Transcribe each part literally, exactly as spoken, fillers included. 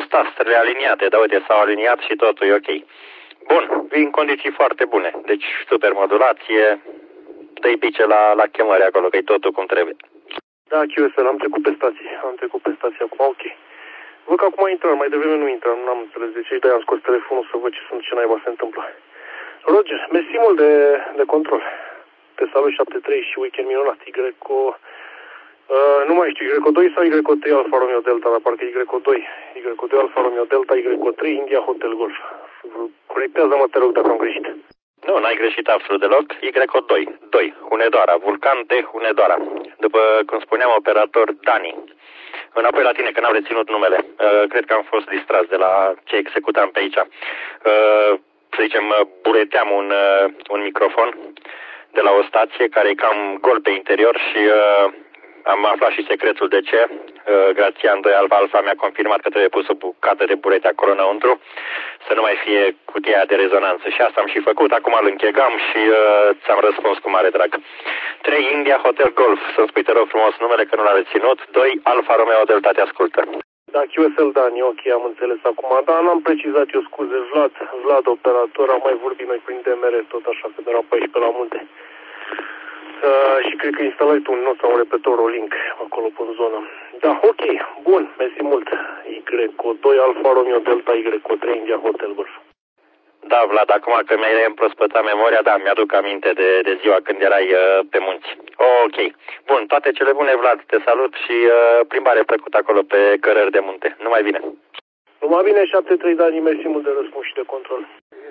fost astrele aliniate, dar uite, s-au aliniat și totul e ok. Bun, vii în condiții foarte bune, deci supermodulație, dă-i pice la, la chemări acolo, că-i totul cum trebuie. Da, Q S L, am trecut pe stație, am trecut pe stație acum, ok. Văd că acum intră, mai devreme nu intră, nu am înțeles de ce, de-aia am scos telefonul să văd ce, sunt, ce naiba se întâmplă. Roger, mersi mult de, de control. Te salut șapte trei și weekend minunat. Y cu... Uh, nu mai știu, Y cu doi sau Y cu trei Alfa Romeo Delta, dar parcă Y cu doi. Y cu doi Alfa Romeo Delta, Y cu trei India Hotel Golf. Corectează-mă, te rog, dacă am greșit. Nu, n-ai greșit absolut deloc. Y cu doi. doi. Hunedoara. Vulcan T. Hunedoara. După cum spuneam, operator Dani. Înapoi la tine, că n-am reținut numele. Uh, cred că am fost distras de la ce executam pe aici. Uh, să zicem, bureteam un, uh, un microfon de la o stație care e cam gol pe interior și uh, am aflat și secretul de ce. Uh, Grațian doi Alfa Alfa mi-a confirmat că trebuie pus o bucată de burete acolo înăuntru, să nu mai fie cutia de rezonanță. Și asta am și făcut, acum îl închegam și uh, ți-am răspuns cu mare drag. trei India Hotel Golf, să-mi spui, te rog frumos numele că nu l-a reținut. doi Alfa Romeo Delta, te ascultă. Da, Q S L, Dani, ok, am înțeles acum, dar n-am precizat eu, scuze, Vlad, Vlad, operator, am mai vorbit noi prin D M R, tot așa, că erau pe aici pe la multe. Uh, și cred că instalai tu un not sau un repetor, o link acolo pe zonă. Da, ok, bun, mersi mult. Y cu doi Alfa Romeo Delta, Y cu trei India Hotel Golf. Da, Vlad, acum că mi-ai reîmprospătat memoria, da, mi-aduc aminte de, de ziua când erai uh, pe munți. Ok, bun, toate cele bune, Vlad, te salut și uh, plimbare plăcută acolo pe cărări de munte. Numai bine. Numai bine, șapte trei, Dani, mersi mult de răspuns și de control.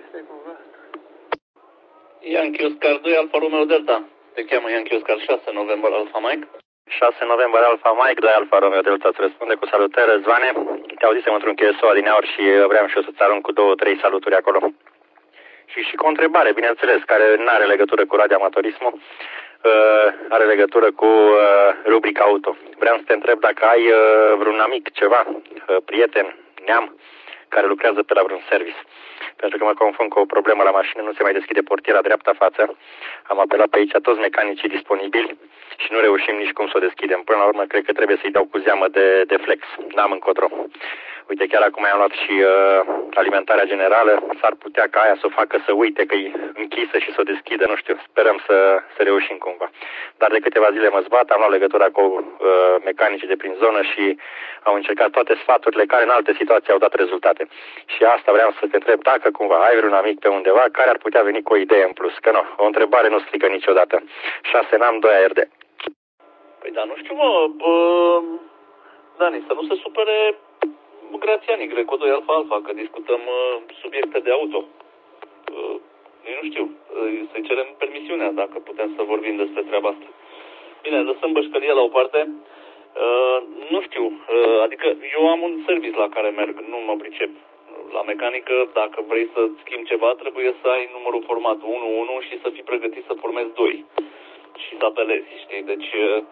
Yankee Oscar doi Alfa Romeo Delta. Te cheamă Yankee Oscar șase November Alfa Mike. șase November Alfa Mike, doi Alfa Romeo Delta îți răspunde cu salutări, Răzvane. Te auzisem într-un Q S O adineauri și vreau și eu să-ți arunc cu două, trei saluturi acolo. Și și cu o întrebare, bineînțeles, care nu are legătură cu radioamatorismul, uh, are legătură cu uh, rubrica auto. Vreau să te întreb dacă ai uh, vreun amic, ceva, uh, prieten, neam, care lucrează pe la vreun service. Pentru că mă confund cu o problemă la mașină, nu se mai deschide portiera dreapta față. Am apelat pe aici toți mecanicii disponibili și nu reușim nici cum să o deschidem. Până la urmă, cred că trebuie să-i dau cu zeamă de, de flex. N-am încotro. Uite, chiar acum am luat și uh, alimentarea generală. S-ar putea ca aia să o facă să uite că e închisă și să o deschidă, nu știu. Sperăm să, să reușim cumva. Dar de câteva zile mă zbat, am luat legătura cu uh, mecanicii de prin zonă și au încercat toate sfaturile care în alte situații au dat rezultate. Și asta vreau să te întreb, dacă cumva ai vreun amic pe undeva care ar putea veni cu o idee în plus. Că nu, o întrebare nu strică niciodată. șase N A M, doi A R D. Păi da, nu știu, mă, bă, Dani, să nu se supere Grațian Y cu doi Alfa Alfa, că discutăm uh, subiecte de auto. Uh, eu nu știu, uh, să-i cerem permisiunea dacă putem să vorbim despre treaba asta. Bine, lăsăm bășcălia la o parte. Uh, nu știu, uh, adică eu am un service la care merg, nu mă pricep. La mecanică, dacă vrei să schimbi ceva, trebuie să ai numărul format unu unu și să fii pregătit să formezi doi. Și să apelezi, știi? Deci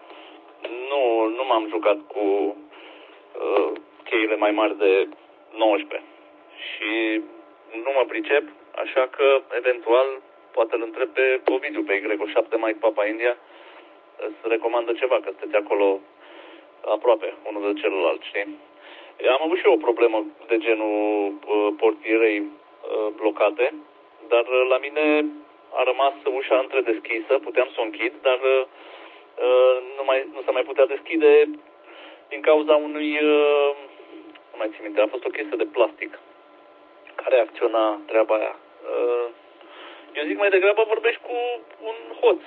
nu, nu m-am jucat cu uh, cheile mai mari de nouăsprezece. Și nu mă pricep, așa că, eventual, poate îl întreb pe Ovidiu, pe Y șapte Mike Papa India, să recomandă ceva, că sunteți acolo aproape, unul de celălalt, știi? Am avut și eu o problemă de genul uh, portierei uh, blocate, dar uh, la mine a rămas ușa întredeschisă, puteam să o închid, dar uh, nu, mai, nu se mai putea deschide din cauza unui, uh, nu mai țin minte, a fost o chestie de plastic care acționa treaba aia. Uh, eu zic mai degrabă vorbești cu un hoț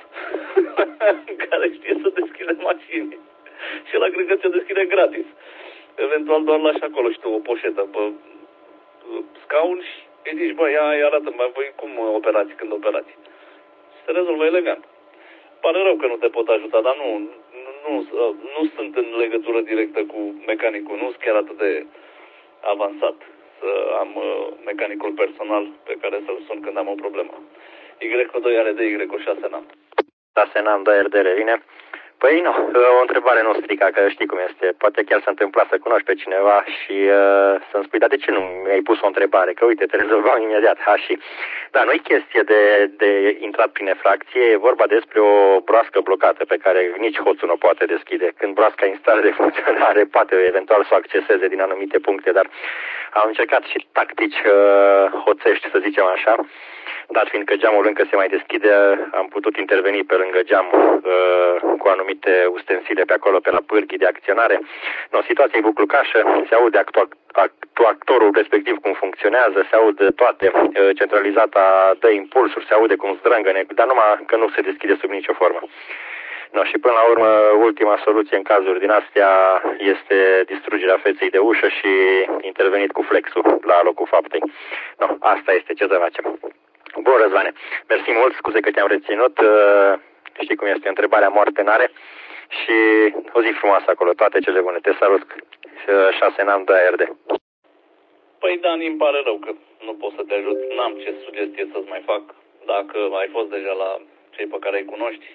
care știe să deschide mașini și la cred că ți-o deschide gratis. Eventual doar lași acolo și tu o poșetă pe scaun și îi zici, bă, ia, ia arată-mi, voi cum operați când operați. Și se rezolvă elegant. Pare rău că nu te pot ajuta, dar nu, nu, nu, nu sunt în legătură directă cu mecanicul, nu sunt chiar atât de avansat să am uh, mecanicul personal pe care să-l sun când am o problemă. Y doi R D, Y șase N A M. șase N A M, doi R D revine. Păi nu, o întrebare nu strica, că știi cum este. Poate chiar s-a întâmplat să cunoști pe cineva și uh, să-mi spui, dar de ce nu mi-ai pus o întrebare? Că uite, te rezolvam imediat. Ha, și... Da, nu e chestie de, de intrat prin efracție, e vorba despre o broască blocată pe care nici hoțul nu o poate deschide. Când broasca e în stare de funcționare, poate eventual să o acceseze din anumite puncte, dar am încercat și tactici uh, hoțești, să zicem așa. Dat fiindcă geamul încă se mai deschide, am putut interveni pe lângă geam uh, cu anumite ustensile pe acolo, pe la pârghii de acționare. No, situația e buclucașă, se aude actu actu actorul respectiv cum funcționează, se aude toate, uh, centralizata dă impulsuri, se aude cum zdrângăne, dar numai că nu se deschide sub nicio formă. No, și până la urmă, ultima soluție în cazuri din astea este distrugerea feței de ușă și intervenit cu flexul la locul faptei. No, asta este ce să facem. Bun, Răzvane, mersi mult, scuze că te-am reținut, știi cum este, întrebarea moarte n-are și o zi frumoasă acolo, toate cele bune, te salut, șase n-am, doi R D. Păi, Dani, îmi pare rău că nu pot să te ajut, n-am ce sugestie să-ți mai fac, dacă ai fost deja la cei pe care îi cunoști,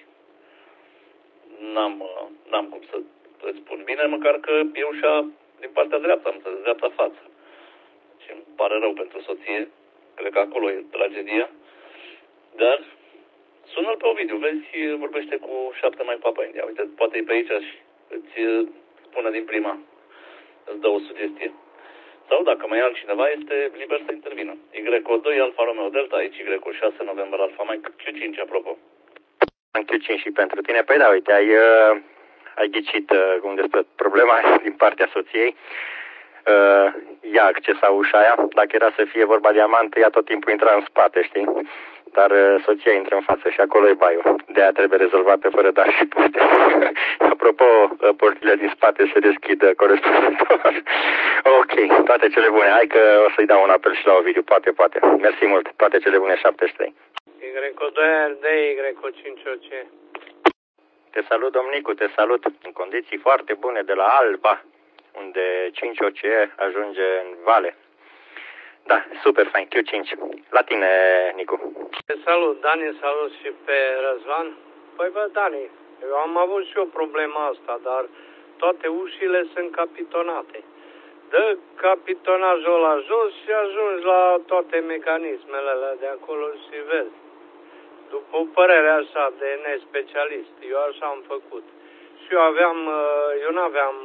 n-am, n-am cum să îți spun bine, măcar că e ușa din partea dreaptă, am înțeles, dreapta față. Și îmi pare rău pentru soție. Cred că acolo e tragedia. Dar sună-l pe Ovidiu, vezi, vorbește cu șapte mai papa India. Uite, poate e pe aici și îți spune din prima, îți dă o sugestie. Sau dacă mai e altcineva, este liber să intervină. Y O doi, Alfa Romeo Delta, aici Y O șase, November Alfa Mike, Q cinci, apropo. Q cinci și pentru tine. Păi da, uite, ai, uh, ai ghicit uh, unde stă problema din partea soției. Uh, ia accesa ușa aia, dacă era să fie vorba de amant, ea tot timpul intra în spate, știi? Dar uh, soția intră în față și acolo e baiul. De-aia trebuie rezolvate fără dar și poate. Apropo, uh, portile din spate se deschid uh, corespunzător. Ok, toate cele bune. Hai că o să-i dau un apel și la Ovidiu, poate, poate. Mersi mult, toate cele bune, șaptezeci și trei. Y O doi R D, Y O cinci O C. Te salut, domnicu, te salut. În condiții foarte bune de la Alba, unde cinci O C ajunge în vale. Da, super fain, Q cinci. La tine, Nicu. Te salut, Dani, salut și pe Răzvan. Păi bă, Dani, eu am avut și o problemă asta, dar toate ușile sunt capitonate. Dă capitonajul la jos și ajungi la toate mecanismele alea de acolo și vezi. După o părere așa de nespecialist, eu așa am făcut. Și eu aveam, eu n-aveam...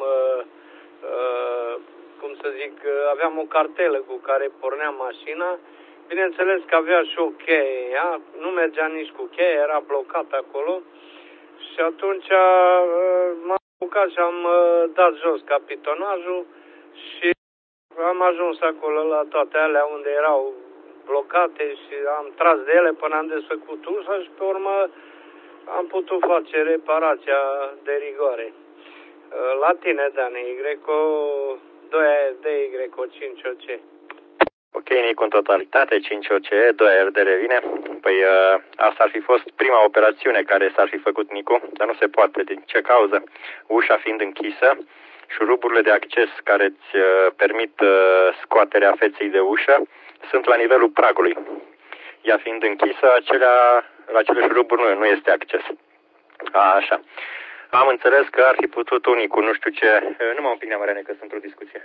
Uh, cum să zic, aveam o cartelă cu care porneam mașina. Bineînțeles că avea și o cheie, ea? Nu mergea nici cu cheie, era blocat acolo. Și atunci uh, m-am apucat și am uh, dat jos capitonajul și am ajuns acolo la toate alea unde erau blocate și am tras de ele până am desfăcut ușa și pe urmă am putut face reparația de rigoare. La tine, Dani, Y O doi R D, Y O cinci O C. Ok, Nicu, în totalitate, cinci O C, doi R D revine. Păi asta ar fi fost prima operațiune care s-ar fi făcut, Nicu, dar nu se poate. Din ce cauză? Ușa fiind închisă, șuruburile de acces care îți permit scoaterea feței de ușă sunt la nivelul pragului. Ea fiind închisă, acelea, la acele șuruburi nu, nu este acces. A, așa. Am înțeles că ar fi putut unii cu nu știu ce... Nu mă un pic neamărane că sunt într-o discuție.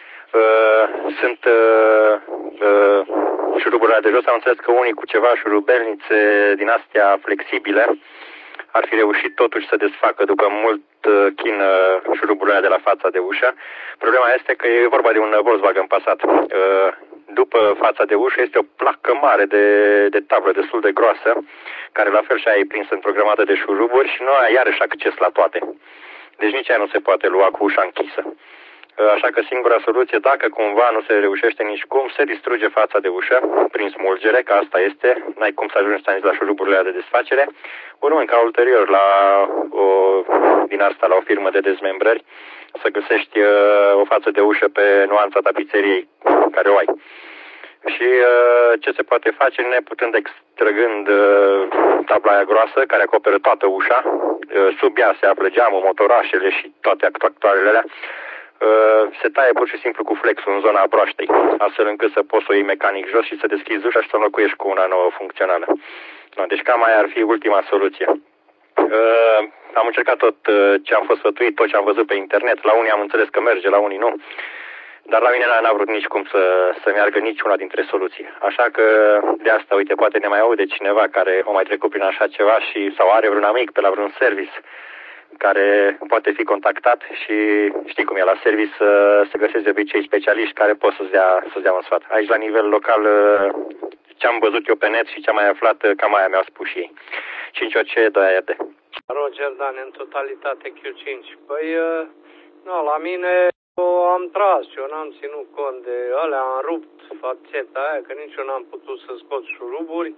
Uh, sunt uh, uh, șuruburile de jos. Am înțeles că unii cu ceva șurubelnițe din astea flexibile ar fi reușit totuși să desfacă după mult uh, chin uh, șuruburile de la fața de ușă. Problema este că e vorba de un Volkswagen Passat. Uh, după fața de ușă este o placă mare de, de tablă destul de groasă, care la fel și aia e prinsă în programată de șuruburi și nu are iarăși acces la toate. Deci nici aia nu se poate lua cu ușa închisă. Așa că singura soluție, dacă cumva nu se reușește nici cum, se distruge fața de ușă prin smulgere, că asta este, n-ai cum să ajungi să la șuruburile de desfacere, urmând ca ulterior la o, din asta, la o firmă de dezmembrări, să găsești uh, o față de ușă pe nuanța tapițeriei care o ai. Și uh, ce se poate face, neputând extrăgând uh, tabla aia groasă care acoperă toată ușa, uh, sub ea se află geamul, motorașele și toate actuatoarele alea, uh, se taie pur și simplu cu flexul în zona broaștei, astfel încât să poți să o iei mecanic jos și să deschizi ușa și să înlocuiești cu una nouă funcțională. No, deci cam aia ar fi ultima soluție. Uh, am încercat tot uh, ce am fost sfătuit, tot ce am văzut pe internet. La unii am înțeles că merge, la unii nu. Dar la mine n-a vrut nici cum să, să meargă niciuna dintre soluții. Așa că de asta, uite, poate ne mai aude cineva care o mai trecut prin așa ceva și sau are vreun amic pe la vreun service care poate fi contactat și știi cum e la service să se găsesc de obicei specialiști care pot să-ți dea, să-ți dea un sfat. Aici la nivel local ce am văzut eu pe net și ce am mai aflat, cam aia mi-au spus și ei. cinci O C, doi A R D. Roger Dan, în totalitate Q cinci. Păi, nu, la mine am tras, eu n-am ținut cont de alea, am rupt fațeta aia, că nici eu n-am putut să scot șuruburi.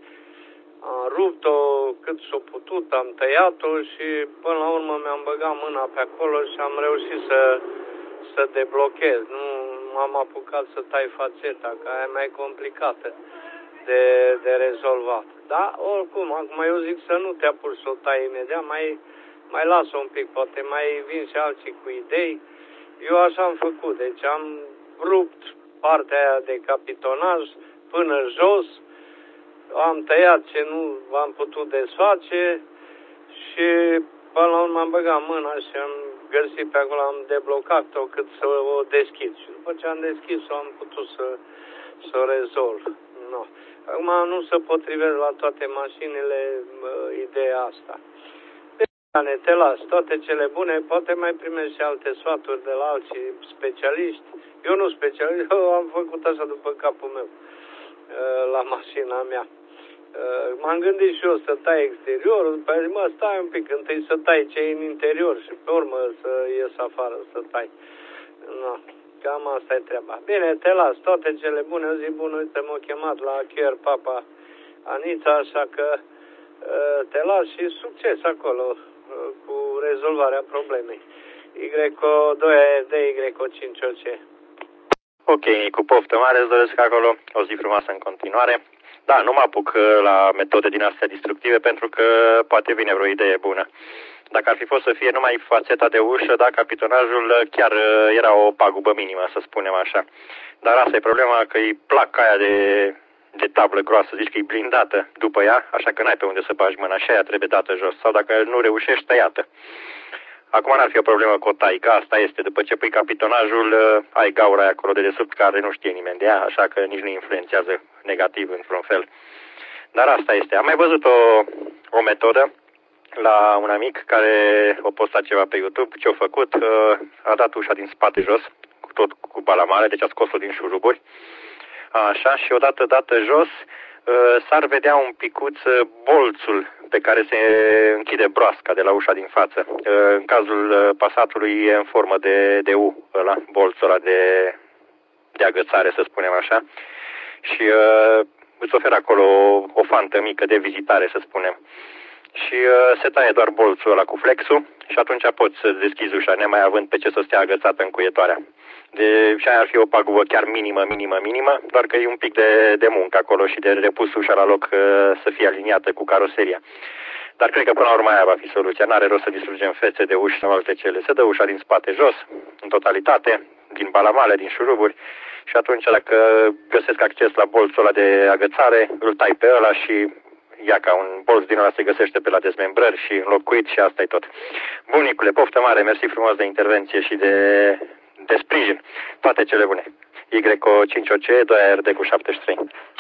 Am rupt-o cât s-o putut, am tăiat-o și până la urmă mi-am băgat mâna pe acolo și am reușit să, să deblochez. Nu m-am apucat să tai fațeta, că aia e mai complicată de, de rezolvat. Da, oricum, acum eu zic să nu te apuci să o tai imediat, mai, mai lasă un pic, poate mai vin și alții cu idei. Eu așa am făcut, deci am rupt partea aia de capitonaj până jos, am tăiat ce nu am putut desface și până la urmă am băgat mâna și am găsit pe acolo, am deblocat-o cât să o deschid. Și după ce am deschis-o am putut să, să o rezolv. No. Acum nu se potrivesc la toate mașinile uh, ideea asta. Bine, te las, toate cele bune, poate mai primești și alte sfaturi de la alții specialiști. Eu nu specialist, eu am făcut așa după capul meu uh, la mașina mea. Uh, m-am gândit și eu să tai exteriorul, după aia zic, mă, stai un pic, întâi să tai ce e în interior și pe urmă să ies afară, să tai. No. Cam asta e treaba. Bine, te las, toate cele bune, o zi bună, uite, m-au chemat la Q R Papa Anița, așa că uh, te las și succes acolo uh, cu rezolvarea problemei. Y O doi A R D, Y O cinci O C. Ok, cu poftă mare îți doresc acolo, o zi frumoasă în continuare. Da, nu mă apuc la metode din astea destructive pentru că poate vine vreo idee bună. Dacă ar fi fost să fie numai fațeta de ușă, da, capitonajul chiar era o pagubă minimă, să spunem așa. Dar asta e problema, că e placa aia de, de tablă groasă, zici că e blindată după ea, așa că n-ai pe unde să bagi mâna și aia trebuie dată jos. Sau dacă nu reușești, tăiată. Acum n-ar fi o problemă cu o taică, asta este. După ce pui capitonajul, ai gaura aia acolo de desubt care nu știe nimeni de ea, așa că nici nu influențează negativ într-un fel. Dar asta este. Am mai văzut o, o metodă la un amic care a postat ceva pe YouTube. Ce-a făcut? A dat ușa din spate jos, tot cu balamale, deci a scos-o din șuruburi. Așa, și odată dată jos, s-ar vedea un picuț bolțul pe care se închide broasca de la ușa din față. În cazul Passatului e în formă de, de U, ăla, bolțul ăla de, de agățare, să spunem așa. Și uh, îți oferă acolo o, o fantă mică de vizitare, să spunem. Și uh, se taie doar bolțul ăla cu flexul și atunci poți să deschizi ușa, nemai având pe ce să stea agățată încuietoarea. De, și aia ar fi o pagubă chiar minimă, minimă, minimă, doar că e un pic de, de muncă acolo și de repus ușa la loc uh, să fie aliniată cu caroseria. Dar cred că până la urmă aia va fi soluția. N-are rost să distrugem fețe de uși sau alte cele. Se dă ușa din spate jos, în totalitate, din balamale, din șuruburi și atunci dacă găsesc acces la bolțul ăla de agățare, îl tai pe ăla și ia ca un bolț din ăla se găsește pe la dezmembrări și înlocuit și asta e tot. Bunicule, poftă mare, mersi frumos de intervenție și de, de sprijin. Toate cele bune. Y O cinci O C, doi A R D cu șaptezeci și trei.